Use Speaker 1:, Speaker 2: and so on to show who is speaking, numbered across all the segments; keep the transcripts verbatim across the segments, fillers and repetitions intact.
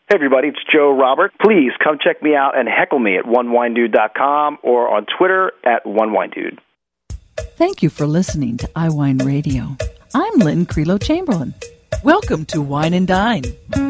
Speaker 1: Hey everybody, it's Joe Robert. Please come check me out and heckle me at one wine dude dot com or on Twitter at one wine dude.
Speaker 2: Thank you for listening to iWine Radio. I'm Lynn Creelo Chamberlain.
Speaker 3: Welcome to Wine and Dine.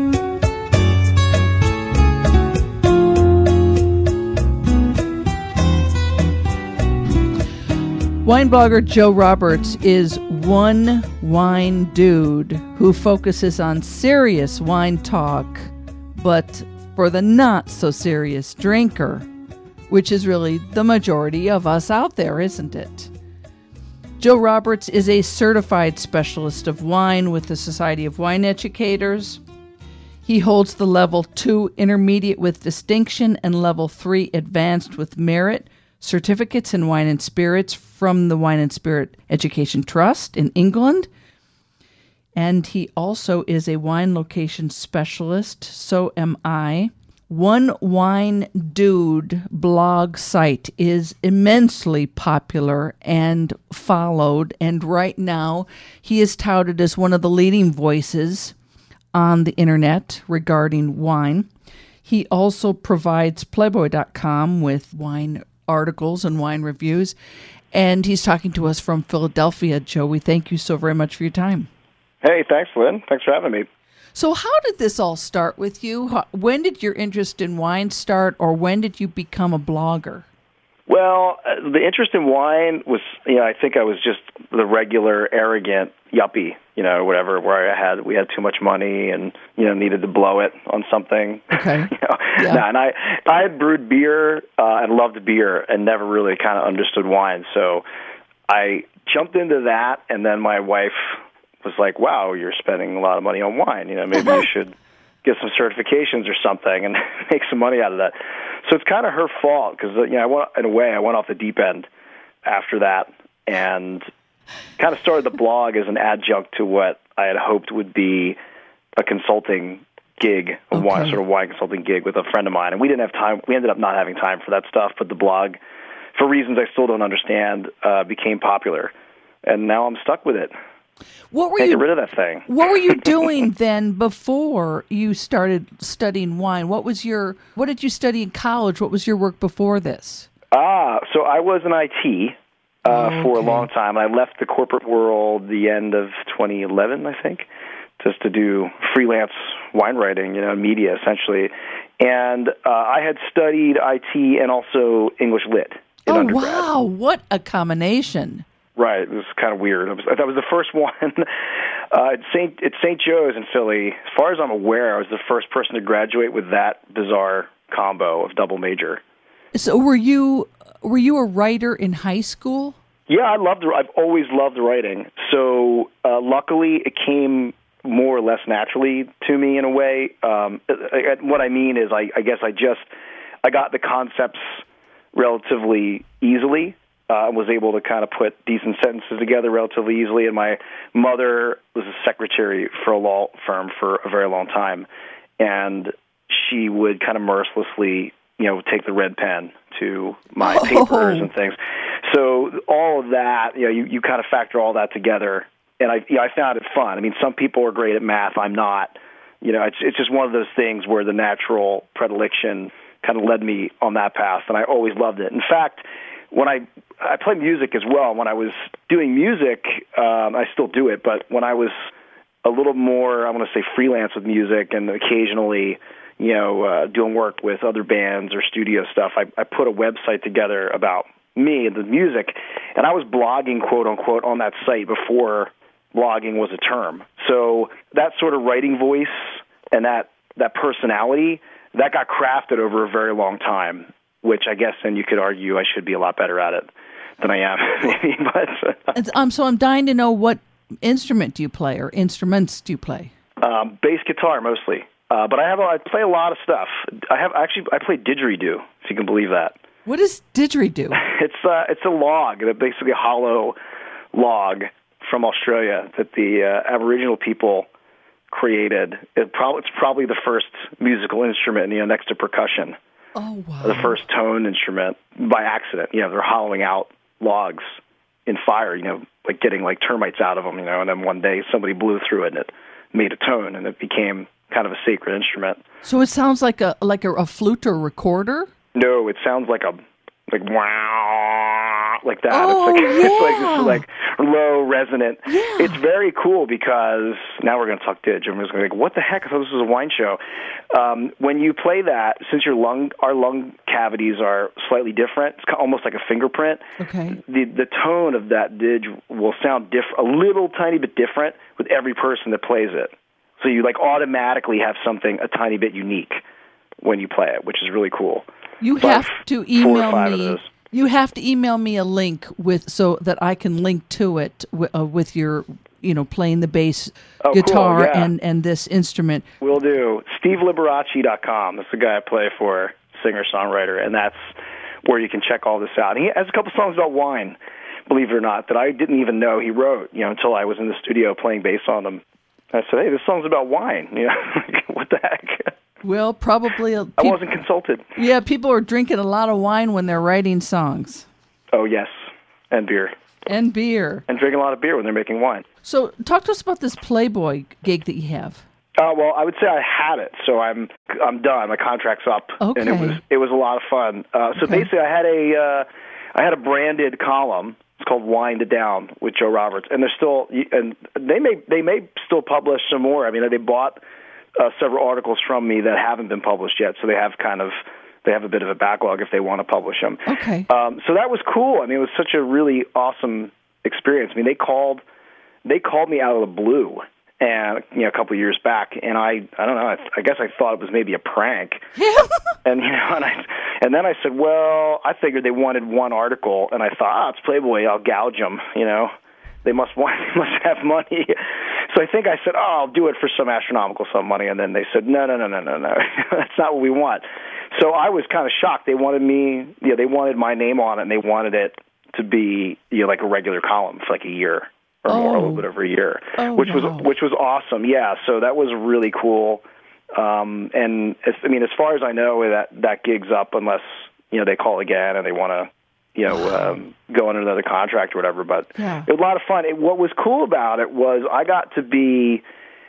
Speaker 2: Wine blogger Joe Roberts is one wine dude who focuses on serious wine talk, but for the not-so-serious drinker, which is really the majority of us out there, isn't it? Joe Roberts is a certified specialist of wine with the Society of Wine Educators. He holds the Level two Intermediate with Distinction and Level three Advanced with Merit certificates in wine and spirits from the Wine and Spirit Education Trust in England. And he also is a wine location specialist. So am I. One Wine Dude blog site is immensely popular and followed. And right now, he is touted as one of the leading voices on the internet regarding wine. He also provides Playboy dot com with wine articles and wine reviews. And he's talking to us from Philadelphia. Joe, we thank you so very much for your time.
Speaker 1: Hey, thanks, Lynn. Thanks for having me.
Speaker 2: So how did this all start with you? When did your interest in wine start, or when did you become a blogger?
Speaker 1: Well, uh, the interest in wine was, you know, I think I was just the regular arrogant yuppie, you know, whatever, where I had, we had too much money and, you know, needed to blow it on something.
Speaker 2: Okay.
Speaker 1: you know?
Speaker 2: Yeah.
Speaker 1: No, and I, I had brewed beer uh, and loved beer and never really kind of understood wine. So I jumped into that, and then my wife was like, wow, you're spending a lot of money on wine. You know, maybe you should get some certifications or something and make some money out of that. So it's kind of her fault because, you know, I went, in a way, I went off the deep end after that and kind of started the blog as an adjunct to what I had hoped would be a consulting gig, a
Speaker 2: Okay.
Speaker 1: wine, sort of wine consulting gig with a friend of mine. And we didn't have time. We ended up not having time for that stuff, but the blog, for reasons I still don't understand, uh, became popular. And now I'm stuck with it.
Speaker 2: What were
Speaker 1: Can't
Speaker 2: you
Speaker 1: get rid of that thing.
Speaker 2: What were you doing then before you started studying wine? What was your What did you study in college? What was your work before this?
Speaker 1: Ah, so I was in I T uh,
Speaker 2: Oh,
Speaker 1: for a
Speaker 2: okay.
Speaker 1: long time. I left the corporate world the end of twenty eleven, I think, just to do freelance wine writing, you know, media essentially. And uh, I had studied I T and also English Lit in
Speaker 2: Oh,
Speaker 1: undergrad.
Speaker 2: wow. What a combination.
Speaker 1: Right, it was kind of weird. It was, that was the first one uh, at Saint at Saint Joe's in Philly. As far as I'm aware, I was the first person to graduate with that bizarre combo of double major.
Speaker 2: So were you were you a writer in high school?
Speaker 1: Yeah, I loved. I've always loved writing. So uh, luckily, it came more or less naturally to me in a way. Um, what I mean is, I, I guess I just I got the concepts relatively easily. I uh, was able to kind of put decent sentences together relatively easily, and my mother was a secretary for a law firm for a very long time, and she would kind of mercilessly, you know, take the red pen to my
Speaker 2: Oh.
Speaker 1: papers and things. So all of that, you know, you, you kind of factor all that together, and I, you know, I found it fun. I mean, some people are great at math. I'm not. You know, it's it's just one of those things where the natural predilection kind of led me on that path, and I always loved it. In fact, when I I play music as well. When I was doing music, um, I still do it, but when I was a little more, I want to say freelance with music and occasionally, you know, uh, doing work with other bands or studio stuff, I, I put a website together about me and the music, and I was blogging, quote unquote, on that site before blogging was a term. So that sort of writing voice and that, that personality, that got crafted over a very long time, which I guess then you could argue I should be a lot better at it than I am, maybe. But
Speaker 2: Um, so I'm dying to know, what instrument do you play, or instruments do you play?
Speaker 1: um, bass guitar mostly, uh, but I have a, I play a lot of stuff. I have actually I play didgeridoo, if you can believe that.
Speaker 2: What does didgeridoo?
Speaker 1: It's uh, it's a log, a basically a hollow log from Australia that the uh, Aboriginal people created. It prob- it's probably the first musical instrument, you know, next to percussion.
Speaker 2: Oh, wow.
Speaker 1: The first tone instrument by accident. You know, they're hollowing out logs in fire, you know, like getting like termites out of them, you know, and then one day somebody blew through it and it made a tone, and it became kind of a sacred instrument.
Speaker 2: So it sounds like a like a, a flute or recorder?
Speaker 1: No, it sounds like a like wow, like that.
Speaker 2: Oh,
Speaker 1: it's like
Speaker 2: yeah.
Speaker 1: it's like this like low resonant.
Speaker 2: Yeah.
Speaker 1: It's very cool because now we're going to talk Didge. I'm just going to like, what the heck? I thought this was a wine show. Um, when you play that, since your lung, our lung cavities are slightly different, it's almost like a fingerprint.
Speaker 2: Okay.
Speaker 1: The the tone of that Didge will sound diff- a little tiny bit different with every person that plays it. So you like automatically have something a tiny bit unique when you play it, which is really cool.
Speaker 2: You
Speaker 1: But
Speaker 2: have to
Speaker 1: four or
Speaker 2: email
Speaker 1: five of
Speaker 2: me.
Speaker 1: those.
Speaker 2: You have to email me a link with so that I can link to it w- uh, with your, you know, playing the bass
Speaker 1: Oh, cool,
Speaker 2: guitar
Speaker 1: yeah.
Speaker 2: and, and this instrument.
Speaker 1: Will do. Steve Liberace dot com. That's the guy I play for, singer-songwriter, and that's where you can check all this out. And he has a couple songs about wine, believe it or not, that I didn't even know he wrote, you know, until I was in the studio playing bass on them. I said, hey, this song's about wine. You know, what the heck?
Speaker 2: Well, probably. A,
Speaker 1: I
Speaker 2: peop-
Speaker 1: wasn't consulted.
Speaker 2: yeah, people are drinking a lot of wine when they're writing songs.
Speaker 1: Oh, yes, and beer.
Speaker 2: And beer.
Speaker 1: And drinking a lot of beer when they're making wine.
Speaker 2: So talk to us about this Playboy gig that you have.
Speaker 1: Uh, well, I would say I had it, so I'm I'm done. My contract's up,
Speaker 2: Okay.
Speaker 1: and it was it was a lot of fun. Uh, so
Speaker 2: Okay.
Speaker 1: basically, I had a uh, I had a branded column. It's called Wind It Down with Joe Roberts, and they're still and they may they may still publish some more. I mean, they bought uh, several articles from me that haven't been published yet, so they have kind of they have a bit of a backlog if they want to publish them.
Speaker 2: Okay.
Speaker 1: Um, so that was cool. I mean, it was such a really awesome experience. I mean, they called they called me out of the blue, and you know, a couple of years back, and I I don't know. I, I guess I thought it was maybe a prank, and you know, and I and then I said, well, I figured they wanted one article, and I thought, ah, it's Playboy, I'll gouge them. You know, they must want they must have money. So I think I said, oh, I'll do it for some astronomical sum of money, and then they said, no, no, no, no, no, no, that's not what we want. So I was kind of shocked. They wanted me, you know, they wanted my name on it, and they wanted it to be, you know, like a regular column for like a year or
Speaker 2: Oh.
Speaker 1: more, a little bit over a year,
Speaker 2: Oh,
Speaker 1: which
Speaker 2: wow.
Speaker 1: was which was awesome. Yeah, so that was really cool. Um, and as, I mean, as far as I know, that that gig's up unless you know they call again and they want to, you know, um, go under another contract or whatever. But
Speaker 2: Yeah.
Speaker 1: it was a lot of fun. It, what was cool about it was I got to be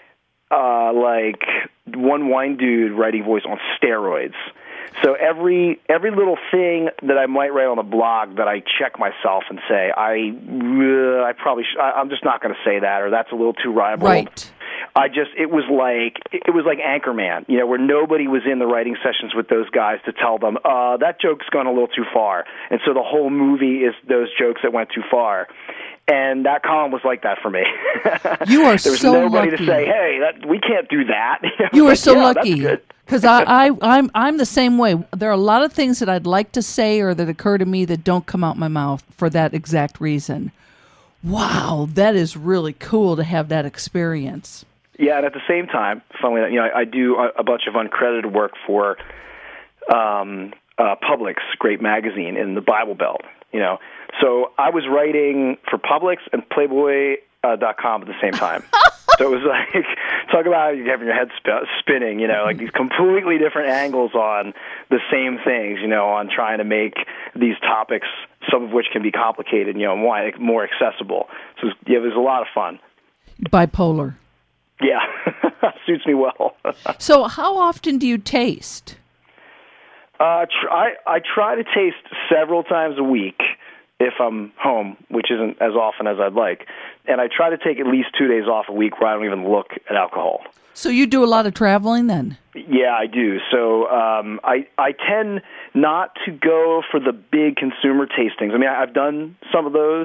Speaker 1: uh, like one wine dude writing voice on steroids. So every every little thing that I might write on a blog that I check myself and say, I uh, I probably sh- I, I'm just not going to say that, or that's a little too ribald.
Speaker 2: Right.
Speaker 1: I just it was like it was like Anchorman, you know, where nobody was in the writing sessions with those guys to tell them uh, that joke's gone a little too far, and so the whole movie is those jokes that went too far. And that column was like that for me.
Speaker 2: You are
Speaker 1: there was
Speaker 2: so
Speaker 1: nobody
Speaker 2: lucky.
Speaker 1: to say, "Hey, that, we can't do that."
Speaker 2: You are
Speaker 1: Like,
Speaker 2: so
Speaker 1: yeah,
Speaker 2: lucky.
Speaker 1: That's good.
Speaker 2: Because I, I, I'm, I'm the same way. There are a lot of things that I'd like to say or that occur to me that don't come out my mouth for that exact reason. Wow, that is really cool to have that experience.
Speaker 1: Yeah, and at the same time, funnily, you know, I, I do a, a bunch of uncredited work for um, uh, Publix, great magazine in the Bible Belt. You know, so I was writing for Publix and Playboy uh, dot com at the same time. So it was like, talk about having your head sp- spinning, you know, like these completely different angles on the same things, you know, on trying to make these topics, some of which can be complicated, you know, more, more accessible. So it was, yeah, it was a lot of fun.
Speaker 2: Bipolar.
Speaker 1: Yeah, suits me well.
Speaker 2: So how often do you taste?
Speaker 1: Uh, tr- I, I try to taste several times a week if I'm home, which isn't as often as I'd like. And I try to take at least two days off a week where I don't even look at alcohol.
Speaker 2: So you do a lot of traveling then?
Speaker 1: Yeah, I do. So um, I I tend not to go for the big consumer tastings. I mean, I've done some of those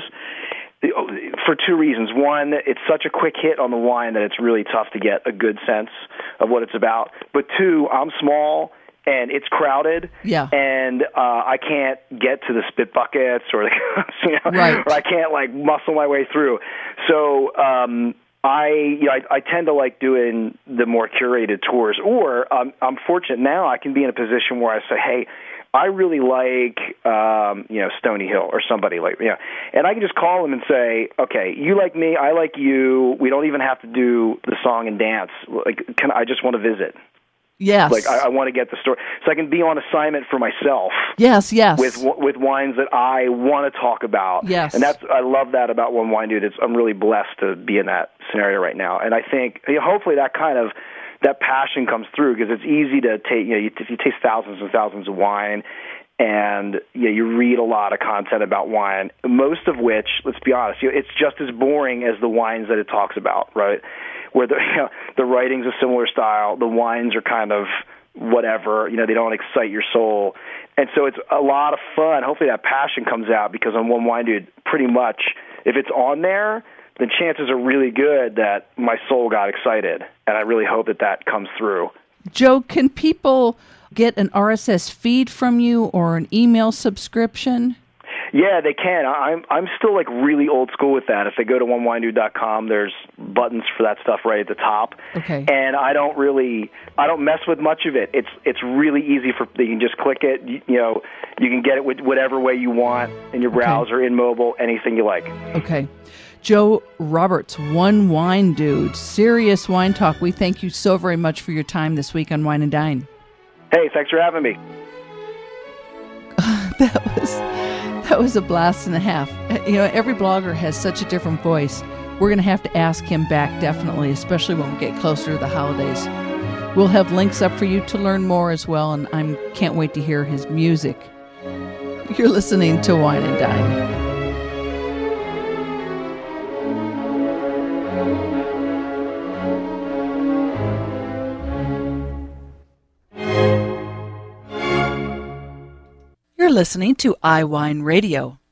Speaker 1: for two reasons. One, it's such a quick hit on the wine that it's really tough to get a good sense of what it's about. But two, I'm small and it's crowded,
Speaker 2: Yeah.
Speaker 1: and uh, I can't get to the spit buckets or, the, you know,
Speaker 2: Right.
Speaker 1: or I can't like muscle my way through. So um, I, you know, I, I tend to like doing the more curated tours. Or um, I'm fortunate now I can be in a position where I say, hey, I really like, um, you know, Stony Hill or somebody like, you know, and I can just call them and say, okay, you like me, I like you. We don't even have to do the song and dance. Like, can I just want to visit?
Speaker 2: Yes.
Speaker 1: Like, I, I want to get the story, so I can be on assignment for myself.
Speaker 2: Yes, yes.
Speaker 1: With with wines that I want to talk about.
Speaker 2: Yes.
Speaker 1: And that's I love that about One Wine Dude. It's, I'm really blessed to be in that scenario right now, and I think, you know, hopefully that kind of that passion comes through, because it's easy to take, you know, you, if you taste thousands and thousands of wine, and you know, you read a lot of content about wine, most of which, let's be honest, you know, it's just as boring as the wines that it talks about, right? Where the you know, the writing's a similar style, the wines are kind of whatever, you know, they don't excite your soul. And so it's a lot of fun. Hopefully that passion comes out, because on One Wine Dude, pretty much, if it's on there, then chances are really good that my soul got excited. And I really hope that that comes through.
Speaker 2: Joe, can people get an R S S feed from you or an email subscription?
Speaker 1: Yeah, they can. I'm I'm still like really old school with that. If they go to one wine dude dot com, there's buttons for that stuff right at the top.
Speaker 2: Okay.
Speaker 1: And I don't really I don't mess with much of it. It's it's really easy for you can just click it. You, you know, you can get it with whatever way you want in your browser, okay. in mobile, anything you like.
Speaker 2: Okay. Joe Roberts, One Wine Dude, Serious Wine Talk. We thank you so very much for your time this week on Wine and Dine.
Speaker 1: Hey, thanks for having me.
Speaker 2: that was that was a blast and a half. You know, every blogger has such a different voice. We're going to have to ask him back, definitely, especially when we get closer to the holidays. We'll have links up for you to learn more as well, and I can't wait to hear his music. You're listening to Wine and Dine.
Speaker 3: You're listening to iWine Radio.